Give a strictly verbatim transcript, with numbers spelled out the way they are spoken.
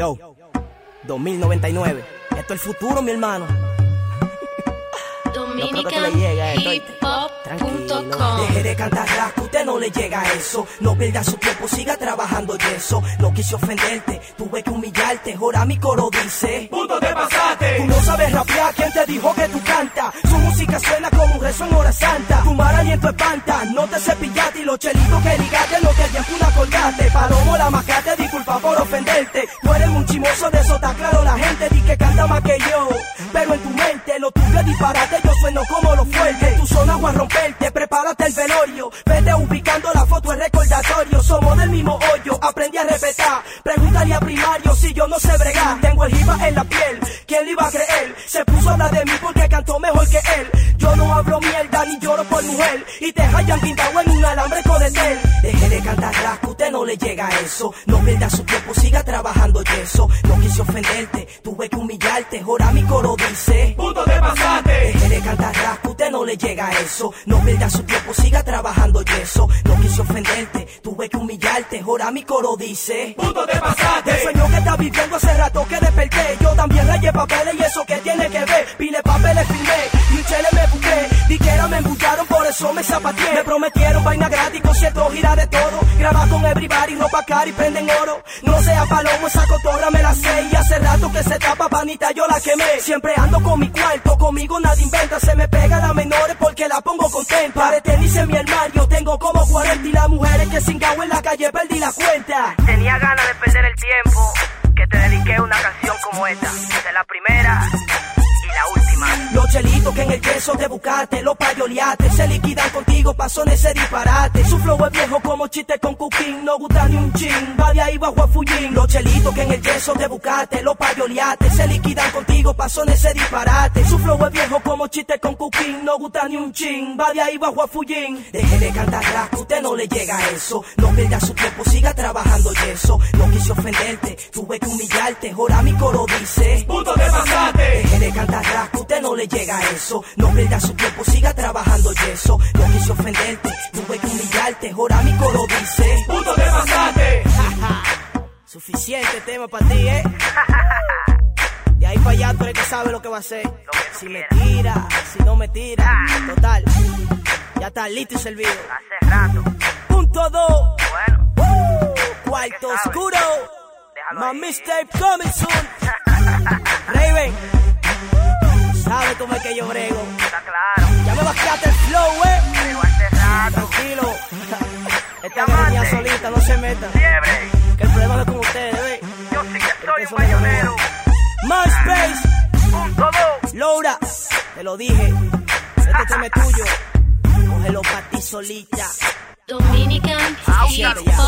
Yo, dos mil noventa y nueve. Esto es el futuro, mi hermano. Dominican Hip Hop punto com. Deje de cantar rap, que usted no le llega a eso. No pierda su tiempo, siga trabajando yeso. No quise ofenderte, tuve que humillarte. Ahora mi coro dice: ¡punto te pasaste! Tú no sabes rapear, ¿quién te dijo que tú cantas? Su música suena como un rezo en hora santa. Tu mal aliento espanta, no te cepillaste. Y los chelitos que ligaste no te dieron una colgate. Palomo la mascate, disculpa por ofenderte. Tú eres un chimoso, de eso está claro la gente. Di que canta más que yo, pero en tu mente lo tuyo es disparate. Yo sueno como lo fuerte, tu zona voy a romperte. Prepárate el velorio, vete ubicando la foto, el recordatorio. Somos del mismo hoyo, aprendí a respetar. Pregúntale a primario si yo no sé bregar. Tengo el jiba en la piel, ¿quién le iba a creer? Se puso a hablar de mí porque cantó mejor que él. Yo no hablo mierda ni lloro por mujer. Y te hayan pintado en un alambre con el tel. Deje de cantar rap, que usted no le llega a eso. No pierda su tiempo, siga trabajando yeso. No quise ofenderte, tuve que humillarte. Ahora mi coro dice: ¡punto te pasaste! Deje de cantar rap, que usted no le llega a eso. No pierda su tiempo, siga trabajando yeso. No quise ofenderte, tuve que humillarte. Ahora mi coro dice: ¡punto te pasaste! El sueño que estás viviendo hace rato que desperté. Yo también rayé papeles y eso que tiene que ver. Pile papeles firmé, Michelle me busqué. Diquera me embucharon, por eso me zapateé. Me prometieron vaina gratis, concierto, gira de todo. Graba con everybody, ropa cara y prenden oro. No sea palomo, esa cotorra me la sé. Y hace rato que se tapa panita, yo la quemé. Siempre ando con mi cuarto, conmigo nadie inventa. Se me pega las menores porque la pongo contenta. Para tenis en mi armario, tengo como cuarenta. Y las mujeres que sin en la calle perdí la cuenta. Tenía ganas de perder el tiempo, que te dediqué una canción como esta. De la primera y la última. Los chelitos que en el yeso te buscaste, los payoleates se liquidan contigo, pasó en ese disparate. Su flow es viejo como chiste con cooking, no gusta ni un chin, va de ahí bajo a Fullín. Los chelitos que en el yeso te buscaste, los payoleates se liquidan contigo, pasó en ese disparate. Su flow es viejo como chiste con cooking, no gusta ni un chin, va de ahí bajo a Fullín. Deje de cantar rap, que usted no le llega a eso. No pierda su tiempo, siga trabajando yeso. No quise ofenderte, tuve que humillarte. Ahora mi coro dice: ¡punto te pasaste! Deje de cantar rap, que usted no le llega a eso. No pierda su tiempo, siga trabajando yeso. No quise ofenderte, tuve que humillarte. Ahora mi coro dice: ¡punto te pasaste! Suficiente tema para ti, eh. De ahí para allá tú eres que sabe lo que va a hacer. Si me tira, si no me tira. Total, ya está listo y servido. Hace rato. Punto dos. Bueno. Uh, cuarto oscuro. My mixtape coming soon. Raven, sabe cómo es que yo brego. Está claro. Ya me vaciaste el flow, eh. Pero hace rato. Tranquilo. Esta avenida solita, no se meta. Fiebre. Que el problema no es con ustedes, ¿ves? Yo sí que soy un bayonero. MySpace, Punto dos. Laura, te lo dije. Este tema es tuyo. Cógelo pa' ti solita. Dominican Hip ya. Hop